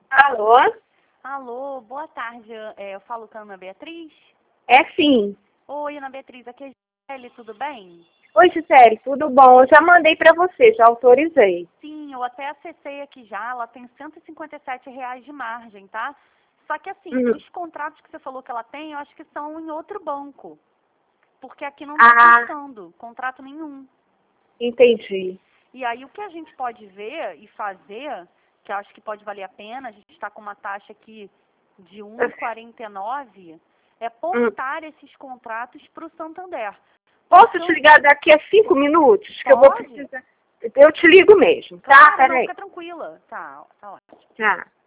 Alô? Alô, boa tarde. Eu falo com a Ana Beatriz. É sim. Oi, Ana Beatriz, aqui é a Gisele, tudo bem? Oi, Gisele, tudo bom? Eu já mandei para você, já autorizei. Sim, eu até acessei aqui já, ela tem R$ 157 de margem, tá? Só que assim, Uhum. os contratos que você falou que ela tem, eu acho que são em outro banco. Porque aqui não está Ah, constando contrato nenhum. entendi. E aí o que a gente pode ver e fazer, que eu acho que pode valer a pena, a gente está com uma taxa aqui de 1,49, é Hum. portar esses contratos para o Santander. Posso te ligar daqui a 5 minutos? Que eu vou Pode? precisar. Eu te ligo mesmo, tá? Claro, não, Peraí. fica tranquila. Tá ótimo. Tá.